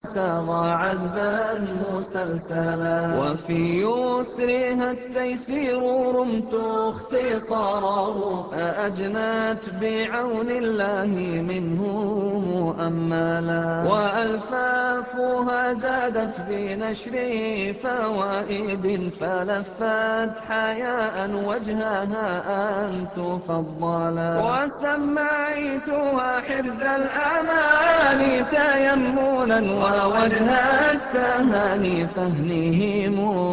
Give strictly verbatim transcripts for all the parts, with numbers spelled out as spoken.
سار عذبا مسلسلا، وفي يسرها التيسير رمت اختصاره، فأجنت بعون الله منه مؤملا، وألفافها زادت بنشر فوائد، فلفت حياء وجهها أن تفضلا، وسميتها حرز الأمان تيمنا، ووجه التهاني فهنه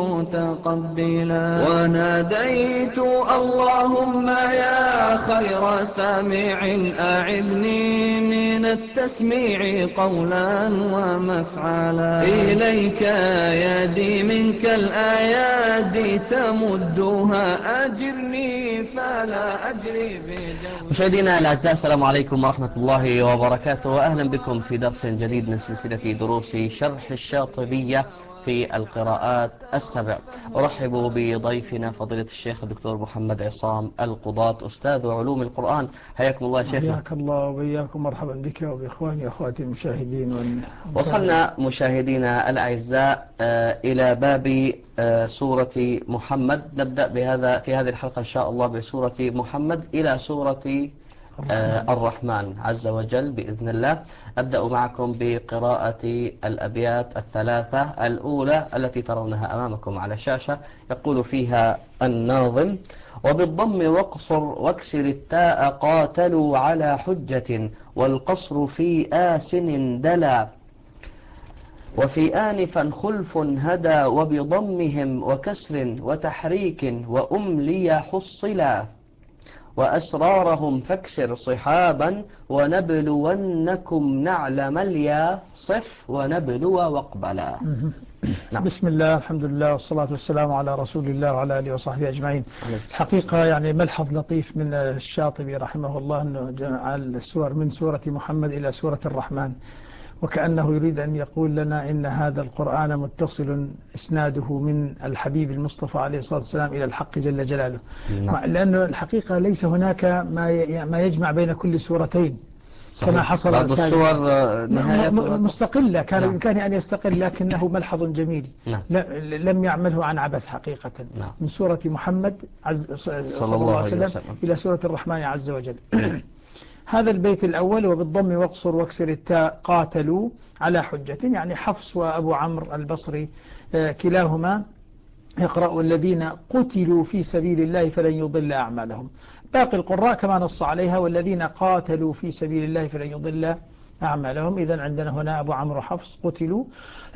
متقبلا، وناديت اللهم يا خير سامع أعذني من التسميع قولا ومفعلا، إليك يدي منك الآيات تمدها، أجرني فلا أجري بجوز. مشاهدينا الأعزاء، السلام عليكم ورحمة الله وبركاته، وأهلا بكم في درس جديد من سلسلة دروس شرح الشاطبية في القراءات السبع. أرحب بضيفنا فضيلة الشيخ الدكتور محمد عصام القضاة، أستاذ علوم القرآن. حياكم الله شيخنا. حياك الله وبياكم، مرحبا بك وبإخواني وأخواتي المشاهدين والمتابعين. وصلنا مشاهدينا الأعزاء إلى باب سورة محمد. نبدأ بهذا في هذه الحلقة إن شاء الله بسورة محمد إلى سورة الرحمن عز وجل بإذن الله. أبدأ معكم بقراءة الأبيات الثلاثة الأولى التي ترونها أمامكم على الشاشة. يقول فيها الناظم: وبالضم واقصر واكسر التاء قاتلوا على حجة، والقصر في آسن دلا، وفي آنفا خلف هدى، وبضمهم وكسر وتحريك وأملي حصلا، وأسرارهم فاكسر صحابا، ونبلونكم نعلم اليا صف ونبلو واقبلا. نعم. بسم الله، الحمد لله، والصلاة والسلام على رسول الله وعلى آله وصحبه أجمعين. الحقيقة يعني ملحظ لطيف من الشاطبي رحمه الله أنه جعل السور من سورة محمد إلى سورة الرحمن، وكأنه يريد أن يقول لنا إن هذا القرآن متصل إسناده من الحبيب المصطفى عليه الصلاة والسلام إلى الحق جل جلاله. نعم. لأنه الحقيقة ليس هناك ما ما يجمع بين كل سورتين كما حصل. بعض السور مستقلة كان نعم. بإمكانه أن يستقل، لكنه ملحظ جميل. نعم. لم يعمله عن عبث حقيقة. نعم. من سورة محمد عز صلى الله عليه وسلم إلى سورة الرحمن عز وجل. هذا البيت الأول: وبالضم واقصر واكسر التاء قاتلوا على حجة، يعني حفص وأبو عمرو البصري كلاهما يقرأ: الذين قتلوا في سبيل الله فلن يضل أعمالهم. باقي القراء كما نص عليها: والذين قاتلوا في سبيل الله فلن يضل أعمالهم. إذن عندنا هنا أبو عمرو حفص قتلوا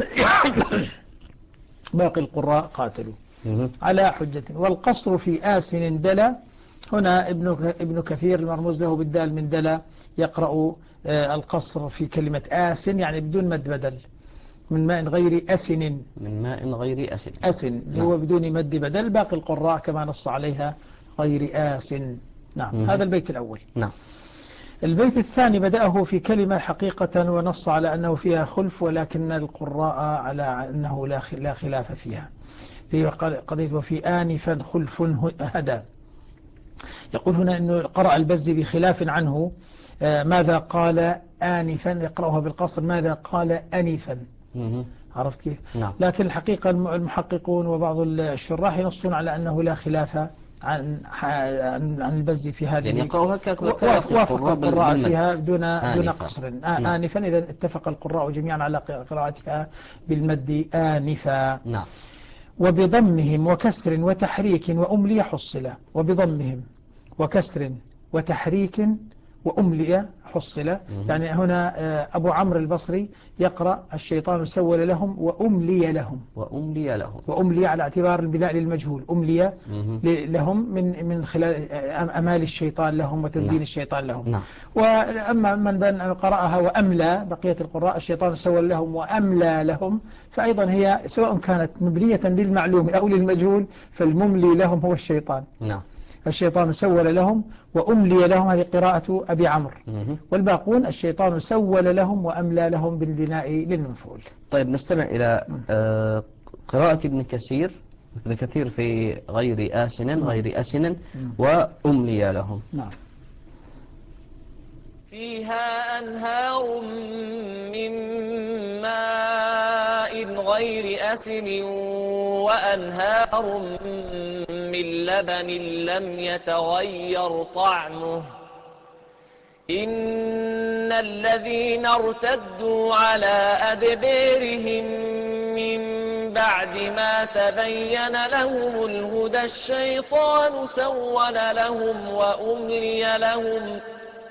باقي القراء قاتلوا على حجة. والقصر في آسن دلا، هنا ابن ابن كثير المرموز له بالدال من دلا يقرأ القصر في كلمة آسن، يعني بدون مد بدل، من ماء غير أسن، من ماء غير أسن أسن نعم. هو بدون مد بدل. باقي القراء كما نص عليها غير آسن. نعم. مم. هذا البيت الأول. نعم. البيت الثاني بدأه في كلمة حقيقة ونص على أنه فيها خلف، ولكن القراء على أنه لا خلاف فيها. قضيت: وفي آنفا خلف هدى. يقول هنا أنه قرأ البزي بخلاف عنه. ماذا قال آنفا؟ يقرأها بالقصر: ماذا قال أنفا؟ عرفت كيف؟ نعم. لكن الحقيقة المحققون وبعض الشراح ينصون على أنه لا خلاف عن عن البزي في هذه، يعني يقرأها وافق القراء فيها دون دون قصر. آنفا إذا اتفق القراء جميعا على قراءتها بالمد آنفا. نعم. وبضمهم وكسر وتحريك وأملي حصلة. وبضمهم وكسر وتحريك وأملي حصلة، يعني هنا أبو عمرو البصري يقرأ: الشيطان سول لهم وأملي لهم. وأملي لهم وأملي على اعتبار البناء للمجهول، أملي لهم من من خلال أمال الشيطان لهم وتزيين نعم. الشيطان لهم. نعم. وأما من قرأها وأملى بقية القراء: الشيطان سول لهم وأملى لهم، فأيضا هي سواء كانت مبنية للمعلوم أو للمجهول، فالمملي لهم هو الشيطان. نعم. الشيطان سول لهم وأملي لهم، هذه قراءة أبي عمرو. والباقون: الشيطان سول لهم وأملى لهم بالبناء للمفعول. طيب نستمع إلى قراءة ابن كثير ابن كثير في غير آسن غير أسن وأملي لهم. نعم. فيها أنهار من ماء غير أسن وأنهار من لبن لم يتغير طعمه إن الذين ارتدوا على أدبارهم من بعد ما تبين لهم الهدى الشيطان سول لهم وأملي لهم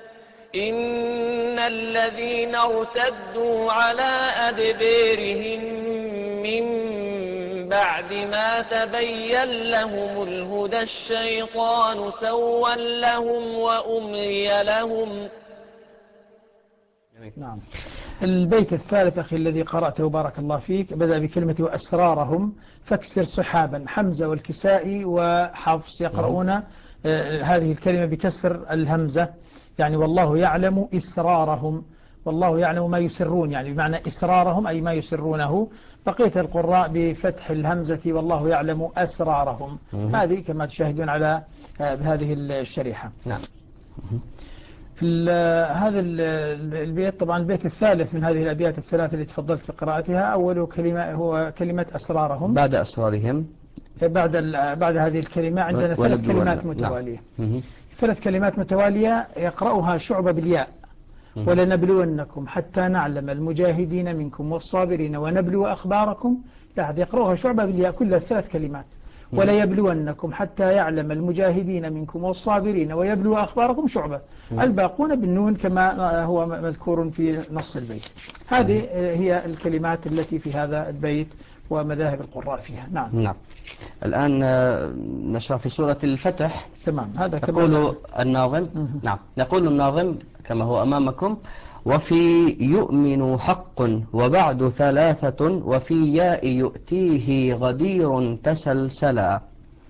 إن الذين ارتدوا على أدبارهم من بعد ما تبين لهم الهدى الشيطان سول لهم وأملي لهم. نعم. البيت الثالث أخي الذي قرأته بارك الله فيك بدأ بكلمة وأسرارهم فاكسر صحابا. حمزة والكسائي وحفص يقرؤون آه هذه الكلمة بكسر الهمزة، يعني والله يعلم إسرارهم، والله يعلم ما يسرون، يعني بمعنى إسرارهم أي ما يسرونه. بقية القراء بفتح الهمزة والله يعلم أسرارهم. هذه كما تشاهدون على آه بهذه الشريحة. نعم. هذا البيت طبعا البيت الثالث من هذه الأبيات الثلاثة اللي تفضلت بقراءتها أول كلمة هو كلمة أسرارهم. بعد أسرارهم بعد بعد هذه الكلمة عندنا ثلاث كلمات متوالية. نعم. ثلاث كلمات متوالية يقرأها شعبة بالياء. ولنبلونكم حتى نعلم المجاهدين منكم والصابرين ونبلو أخباركم. لاحظ يقرأها شعبة بالياء كلها ثلاث كلمات. ولا يبلونكم حتى يعلم المجاهدين منكم والصابرين ويبلو أخباركم شعبة. الباقون بالنون كما هو مذكور في نص البيت. هذه هي الكلمات التي في هذا البيت ومذاهب القراء فيها. نعم. نعم. الآن نشرح في سورة الفتح. تمام. هذا يقول الناظم. نعم. يقول الناظم كما هو أمامكم: وفي يؤمن حق وبعد ثلاثة وفي ياء يؤتيه غدير تسلسلا.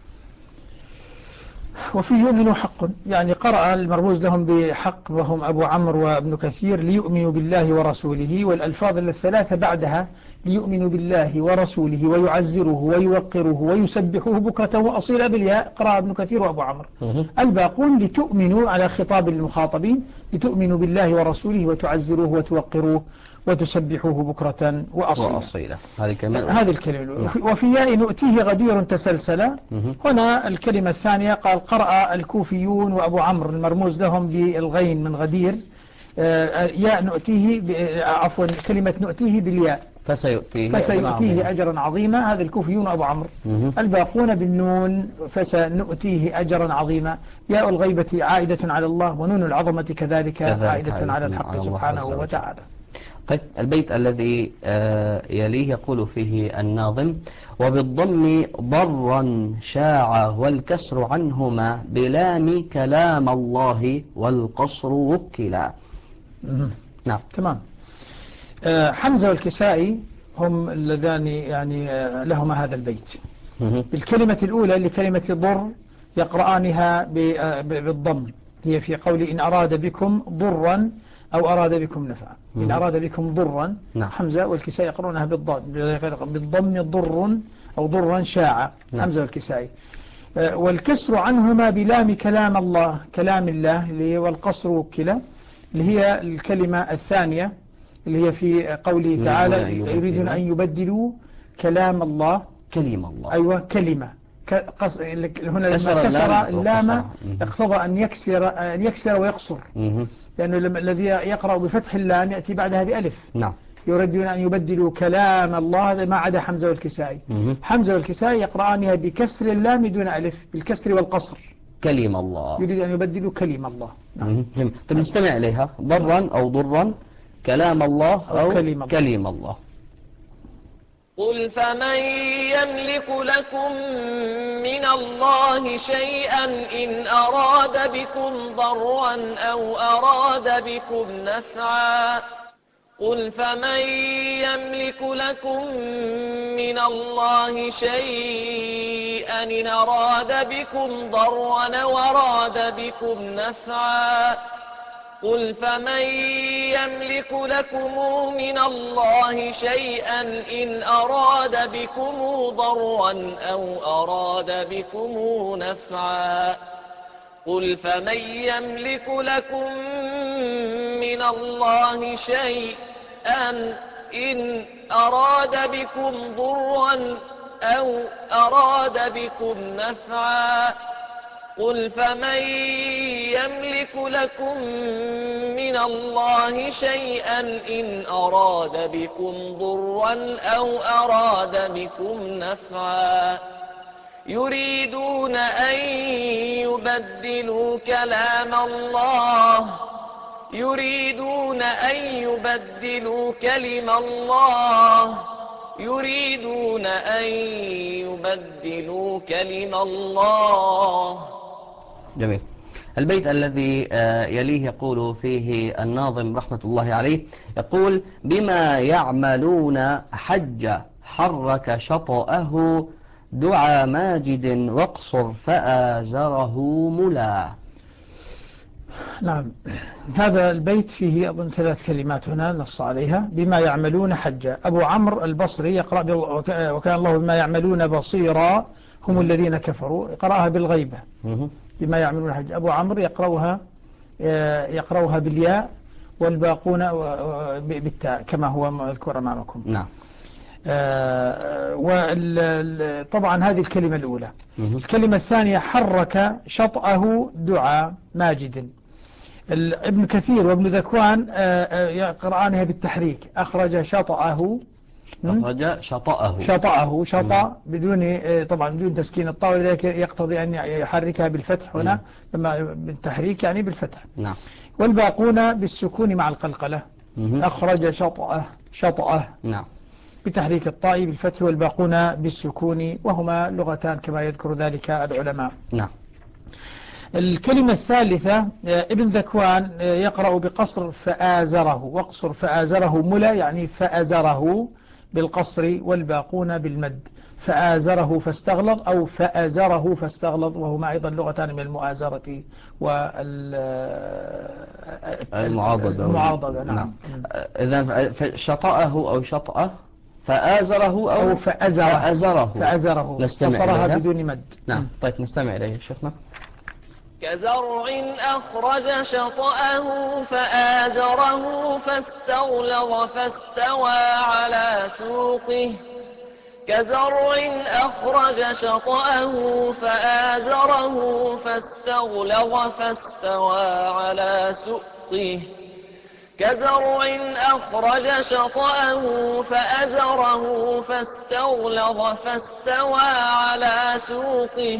وفي يؤمن حق يعني قرأ المرموز لهم بحق وهم أبو عمرو وابن كثير ليؤمنوا بالله ورسوله، والألفاظ الثلاثة بعدها ليؤمنوا بالله ورسوله ويعزروه ويوقروه ويسبحوه بكرة وأصيلا بالياء قرأ ابن كثير وأبو عمرو. الباقون لتؤمنوا على خطاب المخاطبين لتؤمنوا بالله ورسوله وتعزروه وتوقروه وتسبحوه بكرة وأصيلا, وأصيلا. هذه الكلمة هذه الكلمة. نعم. وفي ياء نؤتيه غدير تسلسلا. هنا الكلمة الثانية قال قرأ الكوفيون وأبو عمرو المرموز لهم بالغين من غدير ياء نؤتيه عفوا كلمة نؤتيه بالياء فسيؤتيه, فسيؤتيه أجرا عظيما. هذا الكوفيون وأبو عمرو. الباقون بالنون فسنؤتيه أجرا عظيما. ياء الغيبة عائدة على الله ونون العظمة كذلك, كذلك عائدة على الحق سبحانه وتعالى. طيب البيت الذي يليه يقول فيه الناظم: وبالضم ضرا شاع والكسر عنهما بلام كلام الله والقصر وكلا. نعم. تمام. حمزة والكسائي هم اللذان يعني لهما هذا البيت. بالكلمة الأولى لكلمة ضر يقرآنها بالضم، هي في قول إن أراد بكم ضرا أو أراد بكم نفعا. إن أراد بكم ضرا. نعم. حمزة والكسائي يقرونها بالضم ضر أو ضرا شاع. نعم. حمزة والكسائي. والكسر عنهما بلام كلام الله كلام الله اللي هي والقصر وكلا اللي هي الكلمة الثانية اللي هي في قوله تعالى يريدون أن يبدلوا كلام الله كلمة الله. أيوة كلمة قص... هنا لما كسر اللام اقتضى أن يكسر أن يكسر ويقصر، لأنه الذي يقرأ بفتح اللام يأتي بعدها بألف. نعم. يريدون أن يبدلوا كلام الله، هذا ما عدا حمزة والكسائي. حمزة والكسائي يقرأانها بكسر اللام دون ألف بالكسر والقصر كلمة الله. يريد أن يبدلوا كلمة الله. نعم. طيب نستمع إليها. ضرا أو ضرا كلام الله أو, أو كلمة, كلمة الله. قل فمن يملك لكم من الله شيئا إن أراد بكم ضرا أو أراد بكم نفعا. قل فمن يملك لكم من الله شيئا إن أراد بكم ضرا أو أراد بكم نفعا. قل فمن يملك لكم من الله شيئا إن أراد بكم ضرا أو أراد بكم نفعا. قل فمن يملك لكم من الله شيئا إن أراد بكم ضرا أو أراد بكم نفعا قل فمن يملك لكم من الله شيئا إن أراد بكم ضرا أو أراد بكم نفعا يريدون أن يبدلوا كلام الله يريدون أن يبدلوا كلم الله يريدون أن يبدلوا كلم الله. جميل. البيت الذي يليه يقول فيه الناظم رحمة الله عليه، يقول: بما يعملون حج حرك شطأه دعا ماجد واقصر فآزره ملا. نعم، هذا البيت فيه أظن ثلاث كلمات هنا نص عليها. بما يعملون حجة. أبو عمرو البصري يقرأ وكان الله بما يعملون بصيرا هم الذين كفروا، يقرأها بالغيبة بما يعملون حجة. أبو عمرو يقرأها يقرأها بالياء والباقون بالتاء كما هو مذكور أمامكم. نعم. وطبعا هذه الكلمة الأولى. الكلمة الثانية حرك شطأه دعا ماجد. ابن كثير وابن ذكوان يقرآنها بالتحريك. أخرج شطأه أخرج شطأه شطأه شطأ بدون طبعا بدون تسكين الطاء، ولذلك يقتضي أن يحركها بالفتح هنا لما بالتحريك يعني بالفتح. نعم. والباقون بالسكون مع القلقلة. أخرج شطأه شطأه نعم بتحريك الطاء بالفتح والباقون بالسكون، وهما لغتان كما يذكر ذلك العلماء. نعم. الكلمة الثالثة ابن ذكوان يقرأ بقصر فآزره، واقصر فآزره ملا يعني فأزره بالقصر والباقون بالمد. فآزره فاستغلظ أو فأزره فاستغلظ، وهما أيضا لغتان من المؤازرة والمعاضدة. نعم. نعم. إذن شطأه أو شطأه، فآزره أو, أو فأزره فأزره, فأزره. نستمع بدون مد. نعم. طيب نستمع إليه شيخنا. كزرع أخرج شطأه فآزره فاستغلظ فاستوى على سوقه كزرع أخرج شطأه فآزره فاستغلظ فاستوى على سوقه كزرع أخرج شطأه فأزره فاستغلظ فاستوى على سوقه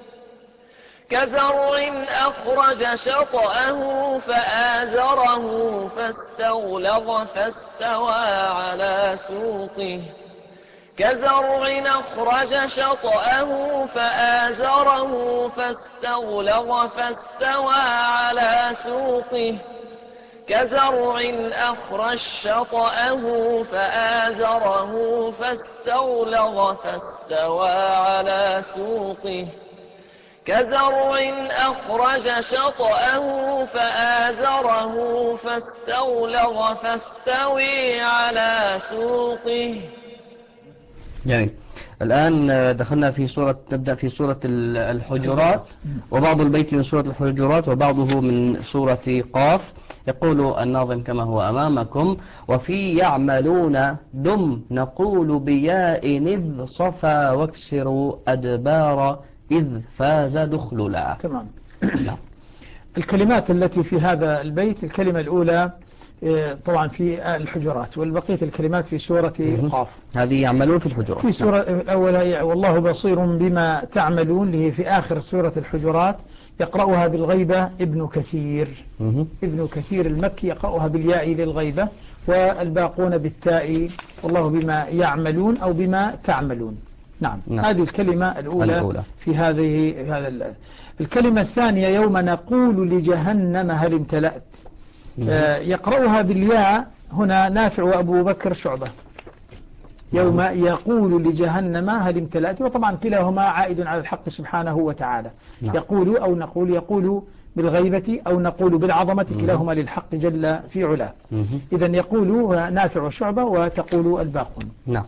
كزرع أخرج شطأه فآزره فاستغلظ فاستوى على سوقه كزرع أخرج شطأه فآزره فاستغلظ فاستوى على سوقه كزرع أخرج شطأه فآزره فاستغلظ فاستوى على سوقه كزرع أخرج شطأه فآزره فاستغلظ فاستوي على سوقه. جميل. الآن دخلنا في سورة نبدأ في سورة الحجرات، وبعض البيت من سورة الحجرات وبعضه من سورة قاف. يقول الناظم كما هو أمامكم: وفي يعملون دم نقول بياء إذ صفا واكسروا أدبار إذ فاز دخللا. تمام. الكلمات التي في هذا البيت الكلمة الأولى طبعا في الحجرات، والبقية الكلمات في سورة قاف. هذه يعملون في الحجرات. في سورة الأولى والله بصير بما تعملون اللي هي في آخر سورة الحجرات يقرأها بالغيبة ابن كثير. ابن كثير المكي يقرأها بالياء للغيبة، والباقون بالتاء والله بما يعملون أو بما تعملون. نعم. نعم. هذه الكلمة الأولى, الأولى. في هذه هذا الكلمة الثانية يوم نقول لجهنم هل امتلأت. آه يقرأها بالياء هنا نافع وأبو بكر شعبة. يوم يقول لجهنم هل امتلأت، وطبعا كلاهما عائد على الحق سبحانه وتعالى. نعم. يقول أو نقول، يقول بالغيبة أو نقول بالعظمة، كلاهما للحق جل في علاه. إذن يقول نافع وشعبة وتقول الباقون. نعم.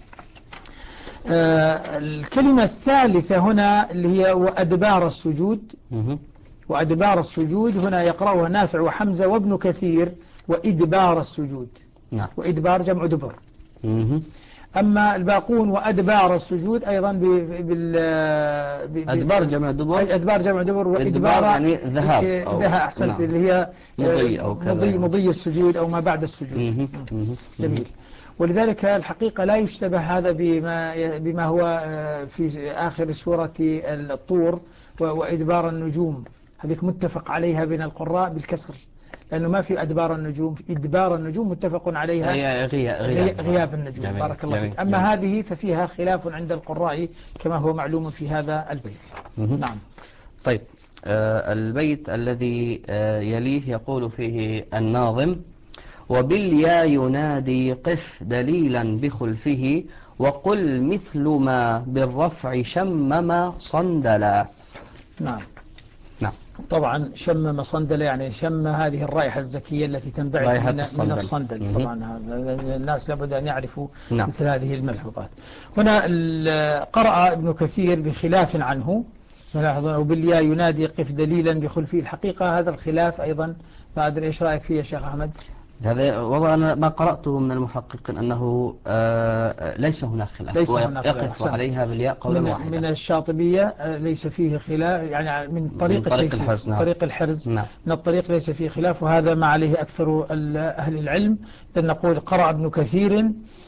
آه الكلمة الثالثة هنا اللي هي وأدبار السجود. وأدبار السجود هنا يقرأها نافع وحمزة وابن كثير وإدبار السجود. نعم. وإدبار جمع دبر. مه. أما الباقون وأدبار السجود أيضا بال أدبار جمع دبر. أدبار جمع دبر وإدبار يعني ذهاب ذهاب أحسنت. نعم. اللي هي مضي أو كذا مضي, مضي السجود أو ما بعد السجود. مه. مه. جميل. ولذلك الحقيقة لا يشتبه هذا بما بما هو في آخر سورة الطور وإدبار النجوم. هذيك متفق عليها بين القراء بالكسر، لأنه ما في أدبار النجوم، إدبار النجوم متفق عليها هي غياب, غياب, غياب النجوم. جميل. بارك الله فيك. أما جميل. هذه ففيها خلاف عند القراء كما هو معلوم في هذا البيت. مه. نعم. طيب آه البيت الذي آه يليه يقول فيه الناظم: وباليا ينادي قف دليلا بخلفه وقل مثل ما بالرفع شمم صندلا. نعم. نعم. طبعا شمم صندل يعني شم هذه الرائحة الزكية التي تنبعث من الصندل, من الصندل. طبعا الناس لابد أن يعرفوا نعم. مثل هذه الملحوظات. هنا قرأ ابن كثير بخلاف عنه، وباليا ينادي قف دليلا بخلفه. الحقيقة هذا الخلاف أيضا ما أدري إيش رأيك فيه يا شيخ أحمد؟ هذا والله أنا ما قرأته من المحققين أنه آه ليس هناك خلاف، ليس هناك يقف خلاف. عليها بالياء قولا واحدا. من الشاطبية ليس فيه خلاف، يعني من طريق, من طريق الحرز. نعم. طريق الحرز نعم. من الطريق ليس فيه خلاف، وهذا ما عليه أكثر أهل العلم. إذن نقول قرأ ابن كثير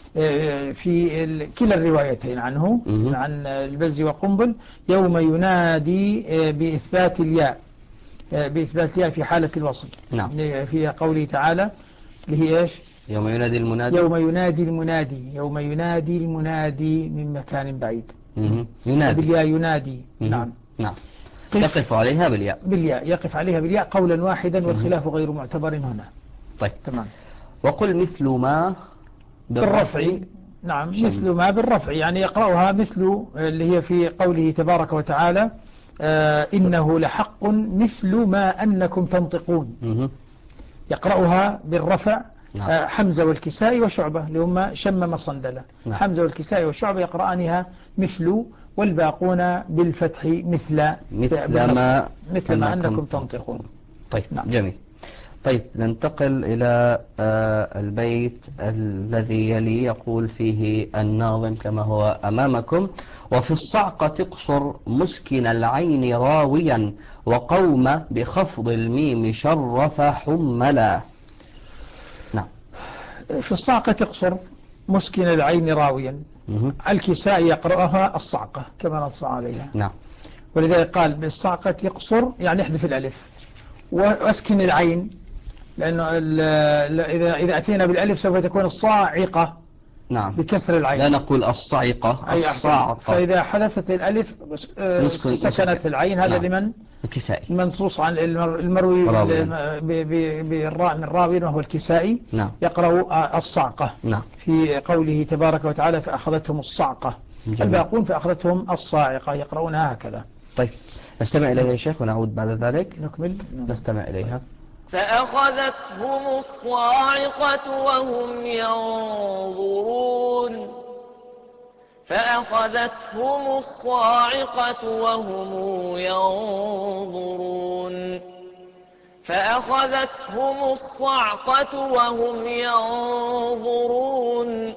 في كلا الروايتين عنه م- عن البزي وقنبل يوم ينادي بإثبات الياء بإثبات الياء في حالة الوصل. نعم. في قوله تعالى اللي هي إيش؟ يوم ينادي المنادي يوم ينادي المنادي يوم ينادي المنادي من مكان بعيد. م- ينادي بالياء ينادي. م- نعم. نعم. يقف عليها بالياء بالياء يقف عليها بالياء قولا واحدا، والخلاف غير معتبر هنا. طيب تمام. وقل مثل ما بالرفع. نعم شم. مثل ما بالرفع يعني يقرأها مثل اللي هي في قوله تبارك وتعالى آه إنه لحق مثل ما أنكم تنطقون. م- يقرأها بالرفع. نعم. آه حمزة والكسائي وشعبة اللي هم شمم صندلة. نعم. حمزة والكسائي وشعبة يقرأانها مثل، والباقون بالفتح مثل مثل ما مثل ما أنكم تنطقون. طيب نعم. جميل. طيب ننتقل إلى آه البيت الذي يلي يقول فيه الناظم كما هو أمامكم: وفي الصعقة اقصر مسكن العين راويا وقوم بخفض الميم شرف حملا. نعم. في الصعقة اقصر مسكن العين راويا. مه. الكسائي يقرأها الصعقة كما نص عليها. نعم. ولذلك قال بالصعقة يقصر يعني يحذف الألف واسكن العين، لأنه إذا إذا أتينا بالألف سوف تكون الصاعقة. نعم. بكسر العين. لا نقول الصعقة، الصاعقة. فإذا حذفت الألف سكنت العين. هذا نعم. لمن الكسائي منصوص عن المروي بالراء من راوي وهو الكسائي. نعم. يقرأ الصعقة. نعم. في قوله تبارك وتعالى فأخذتهم الصعقة. الباقون فأخذتهم الصاعقة يقرؤونها هكذا. طيب نستمع إليها يا شيخ ونعود بعد ذلك. نكمل. نستمع إليها. فأخذتهم الصاعقة وهم ينظرون فأخذتهم الصاعقة وهم ينظرون فأخذتهم الصعقة وهم ينظرون.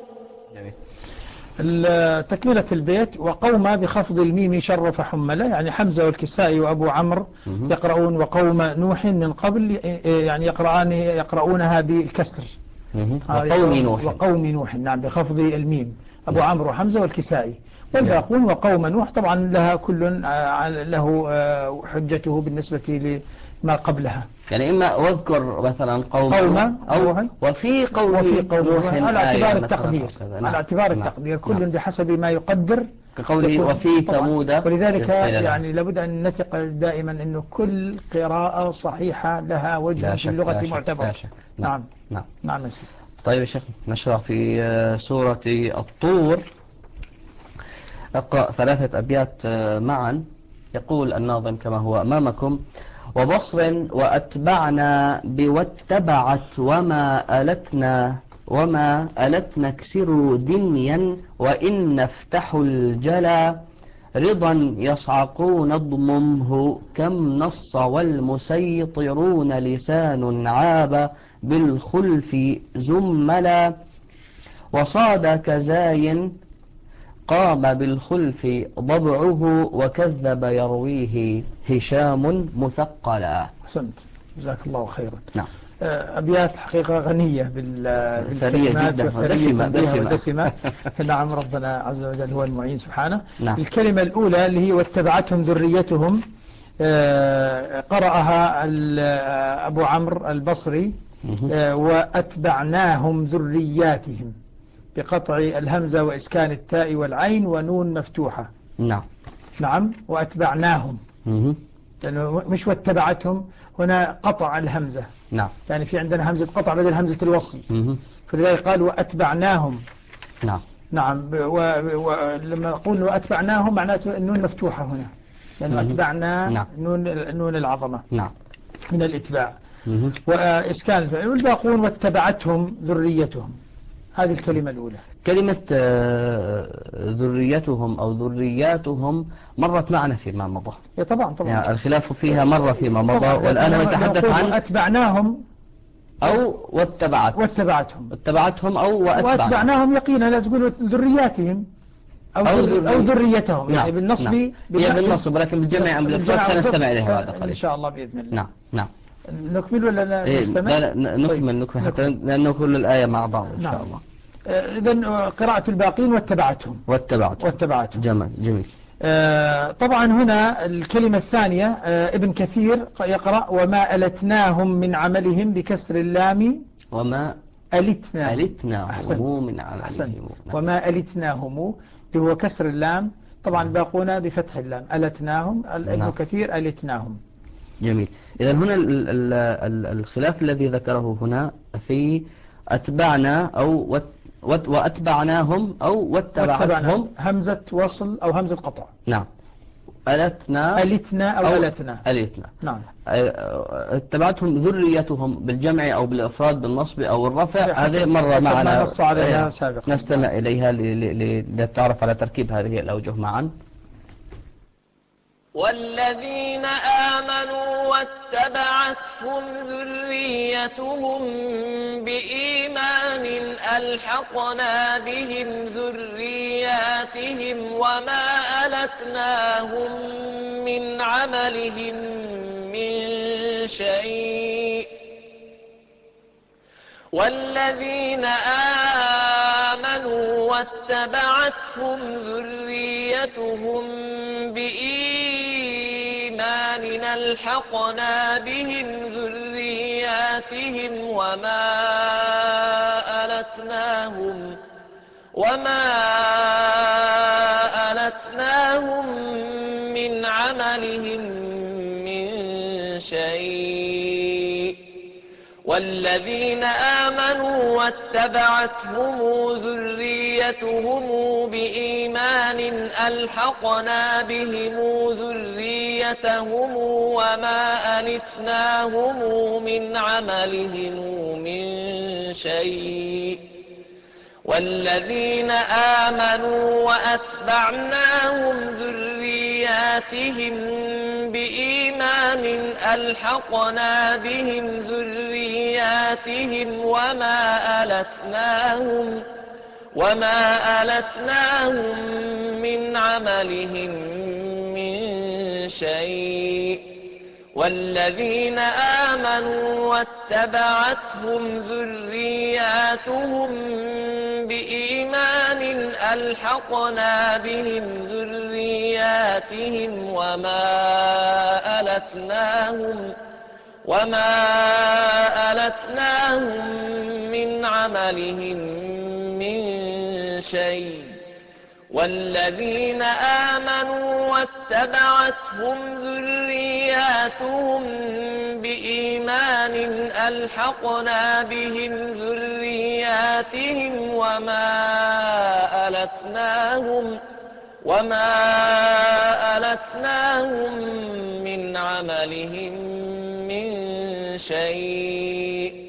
تكملة البيت: وقوم بخفض الميم شرف حملة، يعني حمزة والكسائي وأبو عمرو يقرؤون وقوم نوح من قبل يعني يقرؤون يقرؤونها بالكسر. وقوم نوح. وقوم نوح نعم بخفض الميم. أبو عمرو وحمزة والكسائي. والباقون وقوم نوح طبعا لها كل له حجته بالنسبة لما قبلها. يعني إما واذكر مثلا قوم, قوم أو وفي قوم, وفي قوم نوح على اعتبار التقدير. نعم. على اعتبار نعم. التقدير كل نعم. بحسب ما يقدر كقوله وفي ثمود. ولذلك يعني لابد أن نثق دائما أنه كل قراءة صحيحة لها وجه في اللغة معتبر. نعم نعم نعم. طيب يا شيخ نشرع في سورة الطور. اقرأ ثلاثة أبيات معا. يقول الناظم كما هو أمامكم: وبصر وأتبعنا بواتبعت وما ألتنا وما ألتنا اكسروا دنيا وإن نفتحوا الجلا رضا يصعقون اضممه كم نص والمسيطرون لسان عاب بالخلف زملا وصاد كزاي قام بالخلف ضبعه وكذب يرويه هشام مثقلا. أحسنت، جزاك الله خيرا. نعم. أبيات حقيقة غنية بالكلمات وثرية بها ودسمة. نعم، ربنا عز وجل هو المعين سبحانه. نعم. الكلمة الأولى اللي هي واتبعتهم ذريتهم، قرأها أبو عمرو البصري، وأتبعناهم ذرياتهم بقطع الهمزة وإسكان التاء والعين ونون مفتوحة. نعم. نعم، وأتبعناهم، لأنه مش واتبعتهم، هنا قطع الهمزة. نعم. يعني في عندنا همزة قطع بدل همزة الوصل، فلذلك قال وأتبعناهم. نعم. نعم، ولما نقول وأتبعناهم معناته النون مفتوحة هنا، لأنه أتبعنا نعم. نون نون العظمة. نعم. من الإتباع. وإسكان الفعل، والباقون واتبعتهم ذريتهم. هذه الكلمة الأولى. كلمة ذريتهم أو ذرياتهم مرت معنا فيما مضى. طبعا طبعا. يعني الخلاف فيها مرة فيما مضى، والآن نتحدث عن أتبعناهم أو واتبعت واتبعتهم واتبعتهم أو واتبعناهم. واتبعناهم يقينا لازم تقول ذرياتهم أو, أو, ذري أو ذريتهم. نعم. يعني بالنصب. نعم. هي بالنصب، لكن بالجمع أم بالإفراد سنستمع إليها بعد قليل إن شاء الله بإذن الله. نعم. نعم. نكمل ولا نستمع؟ لا لا نكمل. طيب. نكمل حتى لأنه كل الآية مع بعض إن نعم. شاء الله. إذن قراءة الباقين واتبعتهم. واتبعتهم. واتبعتهم. جميل جميل. آه طبعا هنا الكلمة الثانية، آه ابن كثير يقرأ وما ألتناهم من عملهم بكسر اللام. وما ألتنا ألتناهم من عملهم. وما ألتناهم اللي هو كسر اللام، طبعا باقونا بفتح اللام. ألتناهم. ابن كثير ألتناهم. جميل. إذا هنا ال ال ال الخلاف الذي ذكره هنا في أتبعنا أو وت وأتبعناهم أو واتبعتهم، همزة وصل أو همزة قطع. نعم. ألتنا ألتنا أو, أو ألتنا. ألتنا. نعم. اتبعتهم ذريتهم بالجمع أو بالإفراد بالنصب أو الرفع. هذه مرة معنا نص عليها سابقا. نستمع إليها لنتعرف على تركيب هذه الأوجه معا. والذين آمنوا واتبعتهم ذريتهم بإيمان ألحقنا بهم ذرياتهم وما ألتناهم من عملهم من شيء. والذين آمنوا واتبعتهم ذريتهم بإيمان ألحقنا بهم ذرياتهم وما ألتناهم وما ألتناهم من عملهم من شيء. والذين آمنوا واتبعتهم ذريتهم بإيمان ألحقنا بهم ذريتهم وما ألتناهم من عملهم من شيء. والذين آمنوا وأتبعناهم ذرياتهم بإيمان ألحقنا بهم ذرياتهم وما ألتناهم وما ألتناهم من عملهم من شيء. والذين آمنوا واتبعتهم ذرياتهم بإيمان ألحقنا بهم ذرياتهم وما ألتناهم وما ألتناهم من عملهم من شيء. والذين آمنوا واتبعتهم ذرياتهم بإيمان ألحقنا بهم ذرياتهم وما ألتناهم وما ألتناهم من عملهم من شيء.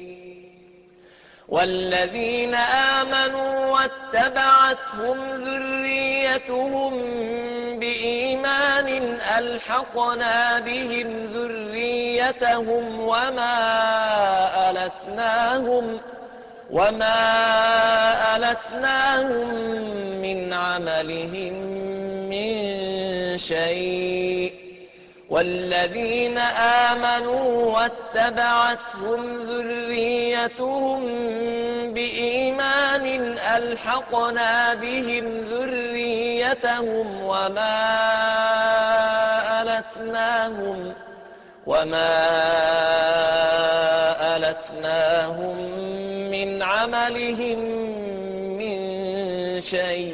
والذين آمنوا واتبعتهم ذريتهم بإيمان ألحقنا بهم ذريتهم وما ألتناهم وما ألتناهم من عملهم من شيء والذين آمنوا واتبعتهم ذريتهم بإيمان ألحقنا بهم ذريتهم وما ألتناهم وما ألتناهم من عملهم من شيء.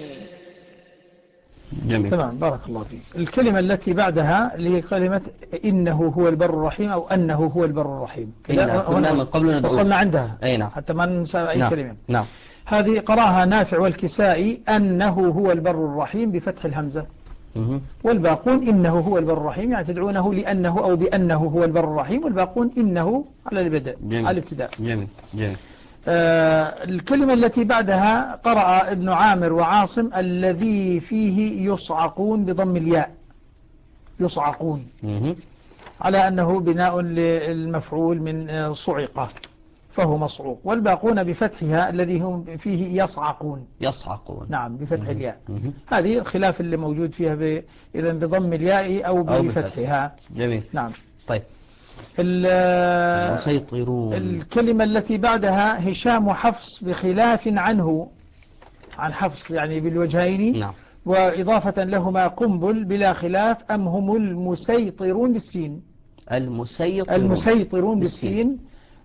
جميل. تمام، بارك الله فيك. الكلمة التي بعدها اللي هي كلمة إنه هو البر الرحيم أو أنه هو البر الرحيم. كنا من قبل ندعو. وصلنا عندها. أي نعم. حتى ما ننسى أي نعم. كلمة. نعم. هذه قراها نافع والكسائي أنه هو البر الرحيم بفتح الهمزة. مه. والباقون إنه هو البر الرحيم، يعني تدعونه لأنه أو بأنه هو البر الرحيم، والباقون إنه على البدء على الابتداء. جميل. جميل. آه الكلمة التي بعدها قرأ ابن عامر وعاصم الذي فيه يصعقون بضم الياء، يصعقون مه. على أنه بناء للمفعول من صعقة فهو مصعوق، والباقون بفتحها الذي هم فيه يصعقون يصعقون. نعم بفتح مه. الياء. مه. هذه الخلاف اللي موجود فيها ب... إذا بضم الياء أو بفتحها. جميل. نعم. طيب. المسيطرون. الكلمة التي بعدها هشام وحفص بخلاف عنه، عن حفص يعني بالوجهين. نعم. وإضافة لهما قنبل بلا خلاف أم هم المسيطرون بالسين. المسيطرون المسيطرون بالسين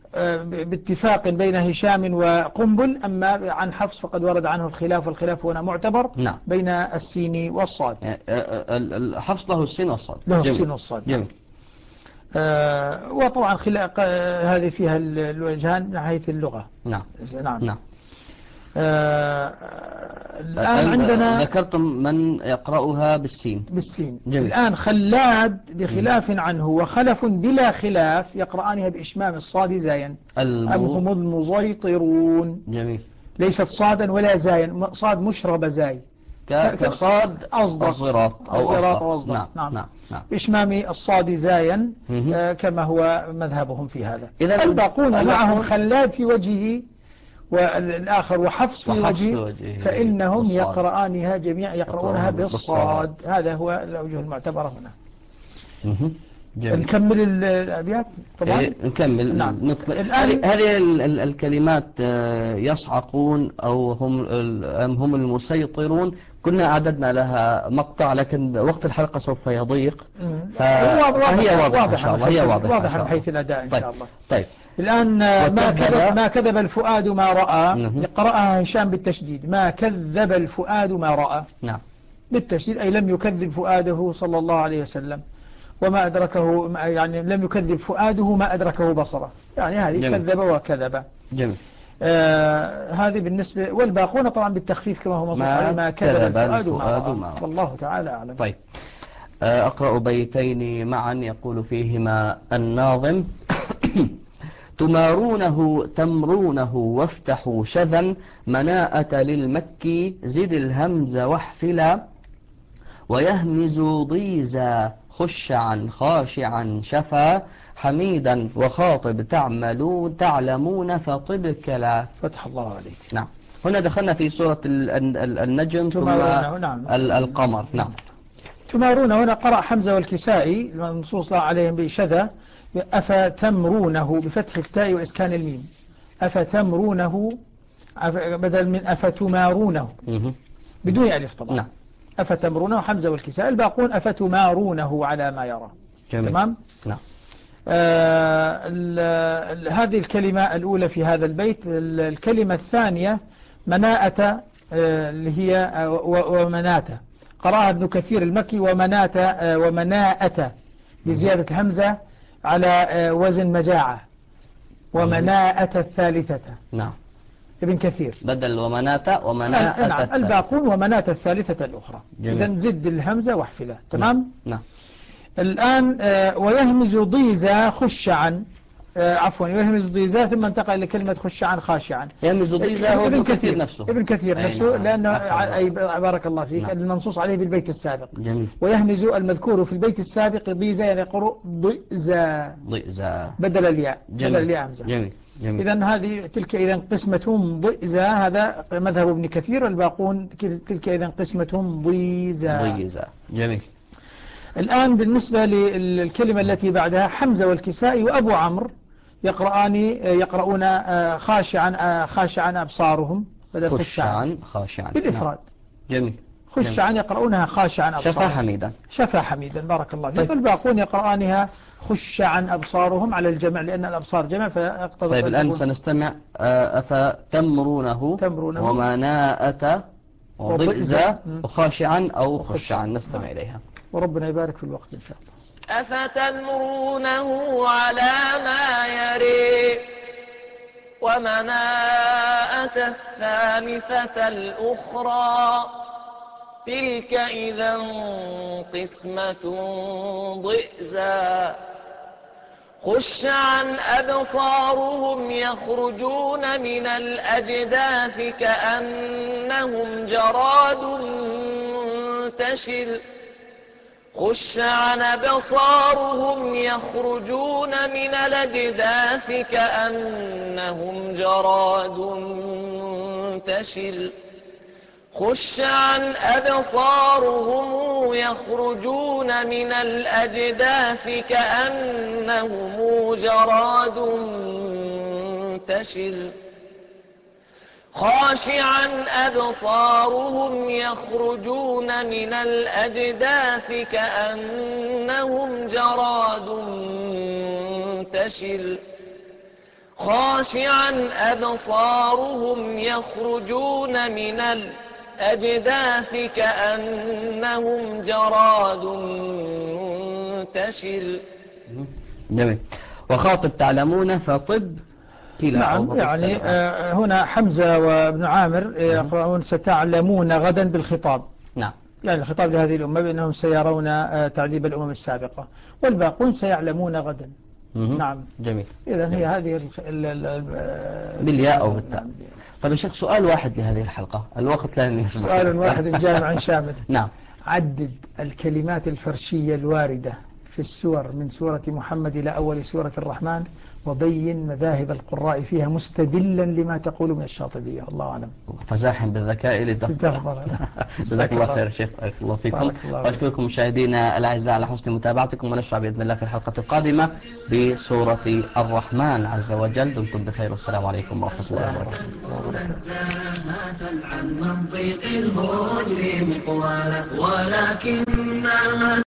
باتفاق بين هشام وقنبل. أما عن حفص فقد ورد عنه الخلاف، والخلاف هنا معتبر. نعم. بين السين والصاد. حفص له السين والصاد. له السين والصاد. جميل. آه وطبعا خلاف هذه فيها الوجهان من حيث اللغة. نعم. نعم. نعم. آه الآن عندنا ذكرتم من يقرأها بالسين. بالسين. جميل. الآن خلاد بخلاف عنه وخلف بلا خلاف يقرآنها بإشمام الصاد زايا. المو... أم هم المسيطرون. جميل. ليست صادا ولا زايا، صاد مشربة زاي كصاد الصراط أو الصراط وأصدق. نعم. نعم. نعم. نعم. بإشمام الصاد زايا آه كما هو مذهبهم في هذا. إذا الباقون معهم خلاد في وجهه والآخر وحفص في وجهه، فإنهم بالصاد. يقرآنها جميعا يقرؤونها بالصاد. هذا هو الأوجه المعتبرة هنا. جميل. نكمل الأبيات طبعا. إيه نكمل. نعم. نكمل. الآن هذه الكلمات يصعقون أو هم أم هم المسيطرون كنا أعددنا لها مقطع، لكن وقت الحلقة سوف يضيق، فهي واضحة إن شاء الله. هي واضحة واضحة من حيث الأداء إن شاء الله. طيب. الآن ما كذب, ما كذب الفؤاد ما رأى. يقرأها هشام بالتشديد. ما كذب الفؤاد ما رأى. نعم. بالتشديد أي لم يكذب فؤاده صلى الله عليه وسلم، وما أدركه يعني لم يكذب فؤاده ما أدركه بصره، يعني هذه جميل. كذب وكذب. جميل. آه هذه بالنسبة، والباقون طبعا بالتخفيف كما هو مصروف عليه. ما كذب الفؤاد ما رأى. والله تعالى أعلم. طيب. أقرأ بيتين معا يقول فيهما الناظم تمارونه تمرونه وافتحوا شذا مناءة للمكي زد الهمز واحفلا ويهمز ضيزا خشعا خاشعا شفا حميدا وخاطب تعملون تعلمون فطب كلا. فتح الله عليك. نعم. هنا دخلنا في سورة النجم ثم نعم. القمر. نعم. تمارون هنا قرأ حمزة والكسائي المنصوص الله عليهم بشذا أفتمرونه بفتح التاء وإسكان الميم. أفتمرونه بدل من أفتمارونه بدون ألف طبعا. نعم. أفتمرونه حمزة والكسائي. الباقون أفتمارونه على ما يرى. جميل. تمام. نعم. آه هذه الكلمة الأولى في هذا البيت. الكلمة الثانية مناءة آه اللي هي ومناته. قرأها ابن كثير المكي ومناته آه ومناءة بزيادة همزة على وزن مجاعة. ومناءة الثالثة. نعم. ابن كثير بدل ومناة ومناءة نعم. الثالثة. الباقون ومناة الثالثة الأخرى. إذن زد الهمزة واحفلة. تمام. نعم. الآن آه ويهمز ضيزا خشعا آه عفوا يهمز ضيزا ثم انتقل إلى كلمة خشعا خاشعا. يهمز ضيزا هو ابن كثير نفسه. ابن كثير نفسه. نعم. لأنه أي بارك الله فيك. نعم. المنصوص عليه بالبيت السابق. جميل. ويهمز المذكور في البيت السابق ضيزا يعني يقرأ ضيزا ضيزا بدل الياء. بدل الياء همزة. جميل. إذن هذه تلك إذن قسمة ضئزى، هذا مذهب ابن كثير، والباقون تلك إذن قسمة ضيزى. ضيزى. جميل. الآن بالنسبة للكلمة التي بعدها، حمزة والكسائي وأبو عمرو يقرآن يقرؤون خاشعا خاشعا أبصارهم بدل خشعا خاشعا بالإفراد. جميل. خشعا يقرؤونها خاشعا أبصارهم. شفا حميدا. شفا حميدا بارك الله فيك. طيب. والباقون يقرآنها خشعا أبصارهم على الجمع، لأن الأبصار جمع فاقتضى. طيب الآن سنستمع. أفتمرونه تمرونه وما ناءت وضئز وخاشعا أو خشعا. نستمع إليها وربنا يبارك في الوقت إن شاء الله. أفتمرونه على ما يري ومناءة الثالثة الأخرى تلك إذا قسمة ضئزى خشعا أبصارهم يخرجون من الأجداث كأنهم جراد منتشر خشعا أبصارهم يخرجون من الأجداث كأنهم جراد منتشر خشعا أبصارهم يخرجون من الأجداث كأنهم جراد منتشر خاشعا أبصارهم يخرجون من الأجداث كأنهم جراد منتشر خاشعا أبصارهم يخرجون من الأجداث كأنهم جراد منتشر. جميل. وخاطب تعلمون فطب كلا. نعم يعني آه هنا حمزة وابن عامر يقرؤون ستعلمون غدا بالخطاب. نعم. يعني الخطاب لهذه الأمة بأنهم سيرون آه تعذيب الأمم السابقة، والباقون سيعلمون غدا. نعم. جميل. إذن هي هذه بالياء أو بالتاء. طيب يا شيخ سؤال واحد لهذه الحلقة، الوقت لا يسمح. سؤال واحد جامع شامل. نعم. عدد الكلمات الفرشية الواردة في السور من سورة محمد إلى أول سورة الرحمن، وبين مذاهب القراء فيها مستدلا لما تقول من الشاطبية. الله أعلم. فزاحم بالذكاء للتفضل. جزاك الله خير شيخ، بارك الله فيكم، وأشكركم مشاهدينا الأعزاء على حسن متابعتكم، ونشرع بإذن الله في الحلقة القادمة بسورة الرحمن عز وجل. دمتم بخير والسلام عليكم ورحمة الله وبركاته.